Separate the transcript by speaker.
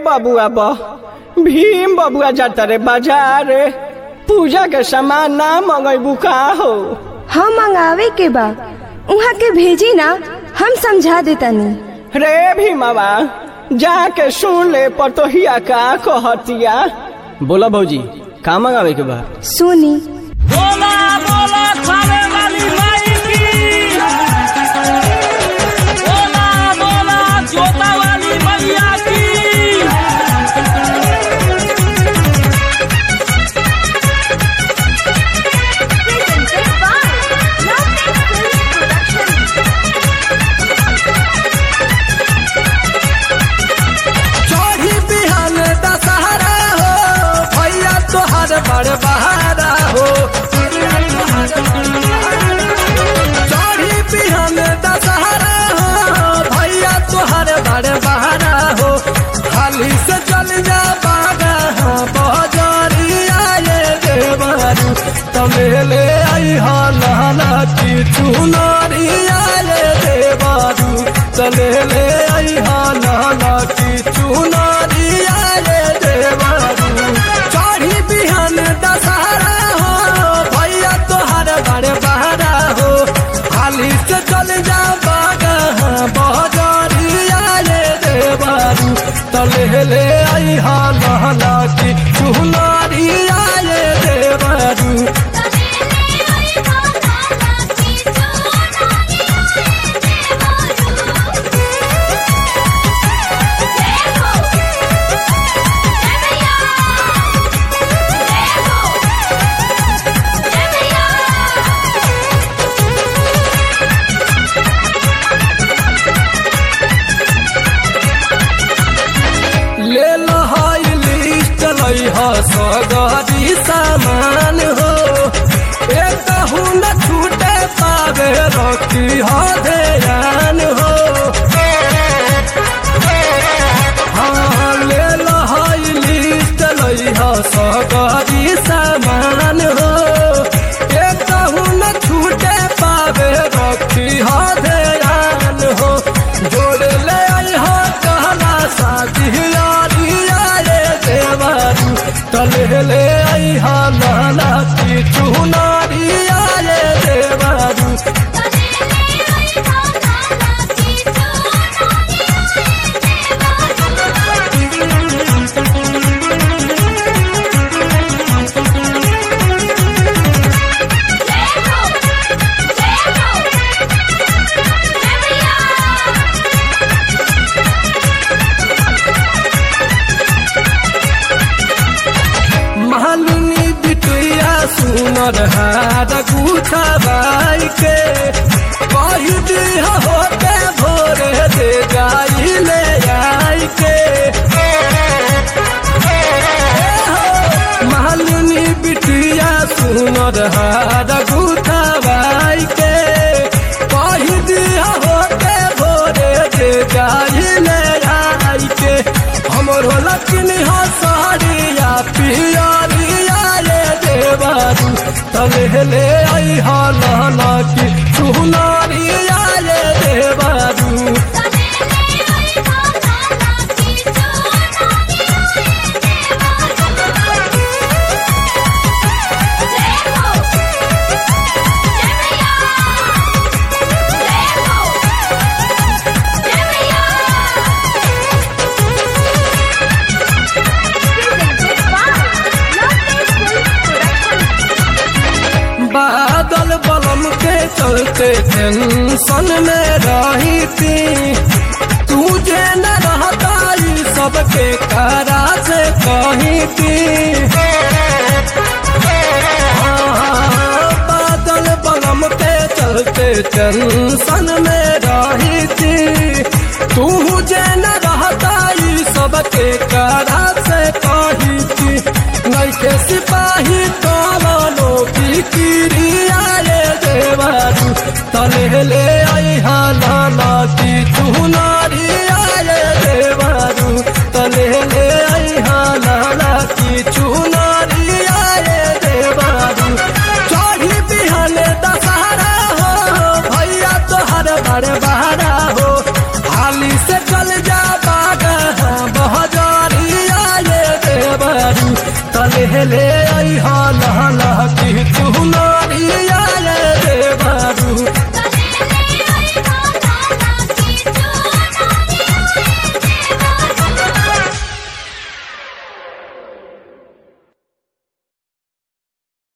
Speaker 1: बबुआ भीम बबुआ जाता रे बाजार पूजा के सामान ना मंगेबू का हो?
Speaker 2: हम मंगावे के बा उहाँ के भेजी ना, हम समझा देतानी।
Speaker 1: रे भीमवा जाके सुन ले पतोहिया का कहतिया।
Speaker 3: बोला भौजी का मंगावे के बा?
Speaker 2: सुनी।
Speaker 4: बोला बोला खाने वाली माई की, बोला बोला जोता वाली मैया की।
Speaker 5: चौड़ी बिहान दशहरा हो भैया तोहर बड़ बहारा हो। चौड़ी बिहान दशहरा हो भैया तोहर बड़ बहारा हो। खाली से चल जा बागा बजरिया ये देवरू तमेले आई लाला की चुनरिया ये देवरू तमेले आई लाला की चुनरिया ये देवरू। चढ़ी बिहान दशहरा हो भैया तोहर बड़ बहारा हो। खाली से चल जा बागा बजरिया ये देवरू तलेले आई लाला की चुनरिया ये देवरू। ले लहाई लिस्ट लइहा सगरी सामान हो। एक न छूटे पावे रखी हो ध्यान हो। हाँ ले लहाई लिस्ट लइहा सगरी सामान हो। एक न छूटे पावे रखी हो ध्यान हो। जोड़ ले आई हो कहला साथिया तलेले आई लाला की चुनरिया ये देवरू। महालुनी बिटुया सुनर हार गुठा बाई के कही दी होते भोरे दे जाई ले आई के। महालुनी बिटुया सुनर हार गुठा बाई के कही दी होते भोरे दे जाई ले आई के। हमरो लक्ष्मी हो साड़िया पिया तलेले आई लाला की चुनरिया ये देवरू। बादल बलम के चलते टेंशन में रही थी। तुझे न रहता सबके करा से कही थी। बादल बलम के चलते टेंशन में रही थी। तुझे न रहता सबके करा से कही थी। नहीं के सिपाही कमानो की किरिया ये देवरू तलेले आई लाला की चुनरिया ये देवरू तलेले आई लाला की चुनरिया ये देवरू। चढ़ी बिहान दशहरा हो भैया तोहर बड़ बहारा हो। हाली से चल जा ले आई हा लहला